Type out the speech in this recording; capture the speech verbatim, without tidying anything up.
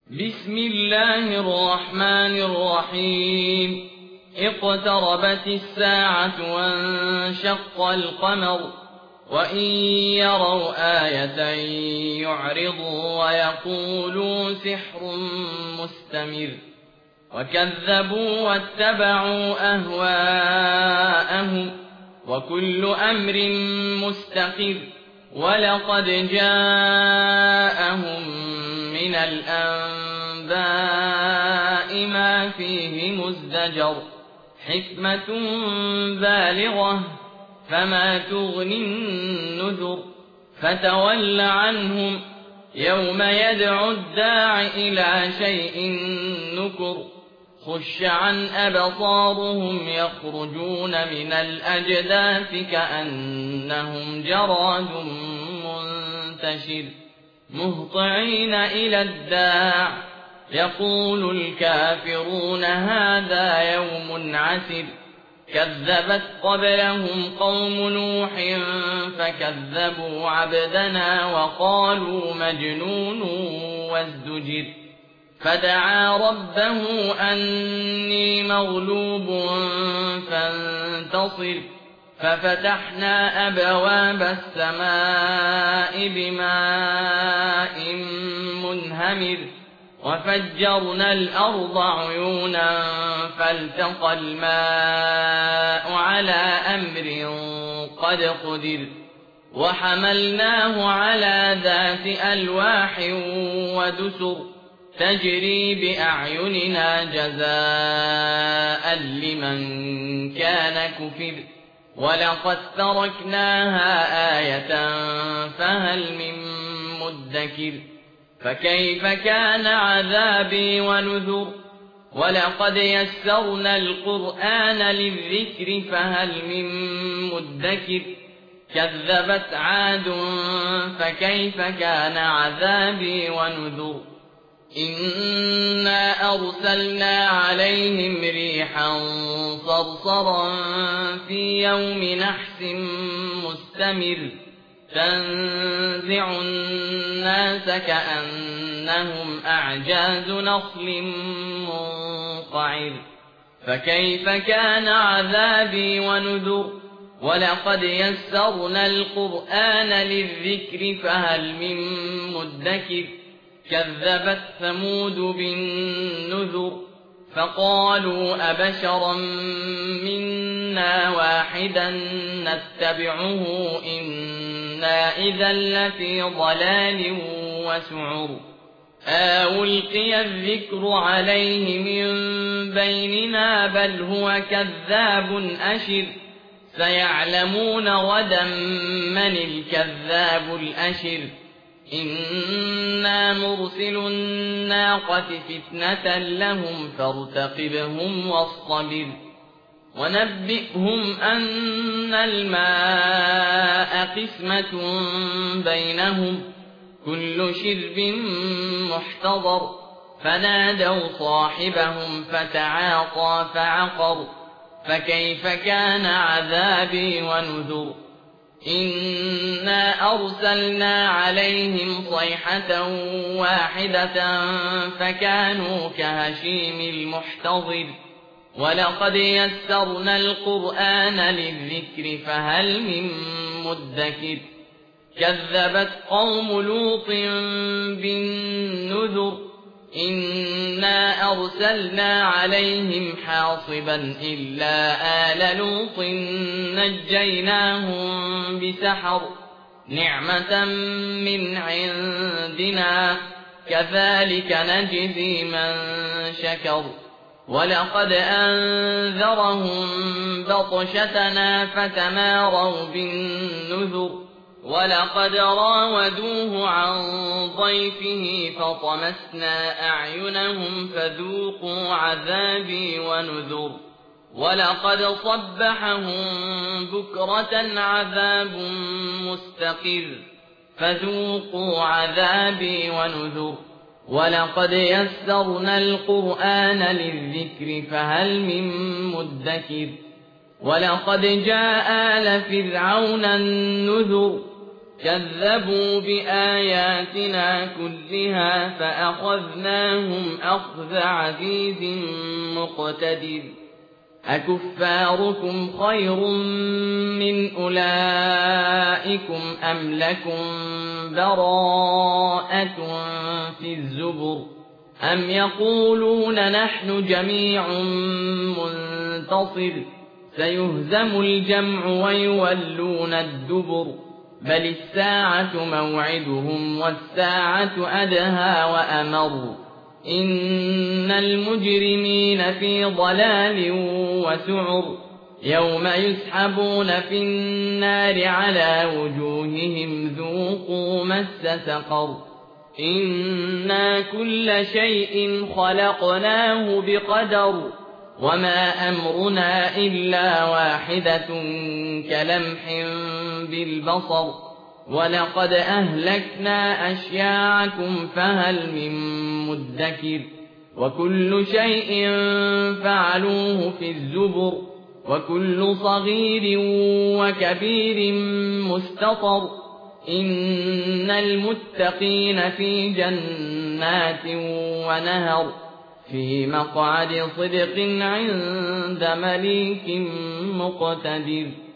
بسم الله الرحمن الرحيم اقتربت الساعة وانشق القمر وإن يروا آية يعرضوا ويقولوا سحر مستمر وكذبوا واتبعوا أهواءهم وكل أمر مستقر ولقد جاءهم من الأنباء ما فيه مزدجر حكمة بالغة فما تغني النذر فتول عنهم يوم يدعو الداع إلى شيء نكر خش عن أبصارهم يخرجون من الأجداث كأنهم جراد منتشر مهطعين إلى الداع يقول الكافرون هذا يوم عسر كذبت قبلهم قوم نوح فكذبوا عبدنا وقالوا مجنون وازدجر فدعا ربه أني مغلوب فانتصر ففتحنا أبواب السماء بماء منهمر وفجرنا الأرض عيونا فالتقى الماء على أمر قد قدر وحملناه على ذات ألواح ودسر تجري بأعيننا جزاء لمن كان كفر ولقد تركناها آية فهل من مدكر فكيف كان عذابي ونذر ولقد يسرنا القرآن للذكر فهل من مدكر كذبت عاد فكيف كان عذابي ونذر إنا أرسلنا عليهم ريحا صرصرا في يوم نحس مستمر تنزع الناس كأنهم أعجاز نخل منقعر فكيف كان عذابي ونذر ولقد يسرنا القرآن للذكر فهل من مدكر كذبت ثمود بالنذر فقالوا أبشرا منا واحدا نتبعه إنا إذا لفي ضلال وسعر ألقي الذكر عليه من بيننا بل هو كذاب أشر سيعلمون غدا من الكذاب الأشر إنا مرسل الناقة فتنة لهم فارتقبهم واصطبر ونبئهم أن الماء قسمة بينهم كل شرب محتضر فنادوا صاحبهم فتعاطى فعقر فكيف كان عذابي ونذر إنا أرسلنا عليهم صيحة واحدة فكانوا كهشيم المحتضر ولقد يسرنا القرآن للذكر فهل من مدكر كذبت قوم لوط بالنذر إنا أرسلنا عليهم حاصبا إلا آل لوط نجيناهم بسحر نعمة من عندنا كذلك نجزي من شكر ولقد أنذرهم بطشتنا فتماروا بالنذر ولقد راودوه عن ضيفه فطمسنا أعينهم فذوقوا عذابي ونذر ولقد صبحهم بكرة عذاب مستقر فذوقوا عذابي ونذر ولقد يسرنا القرآن للذكر فهل من مدكر ولقد جاء آل فرعون النذر كذبوا بآياتنا كلها فأخذناهم أخذ عزيز مقتدر أكفاركم خير من أولئكم أم لكم براءة في الزبر أم يقولون نحن جميع منتصر سيهزم الجمع ويولون الدبر بل الساعة موعدهم والساعة أدهى وأمر إن المجرمين في ضلال وسعر يوم يسحبون في النار على وجوههم ذوقوا مس سقر إنا كل شيء خلقناه بقدر وما أمرنا إلا واحدة كلمح بالبصر ولقد أهلكنا أشياعكم فهل من مدكر وكل شيء فعلوه في الزبر وكل صغير وكبير مستطر إن المتقين في جنات ونهر في مقعد صدق عند مليك مقتدر.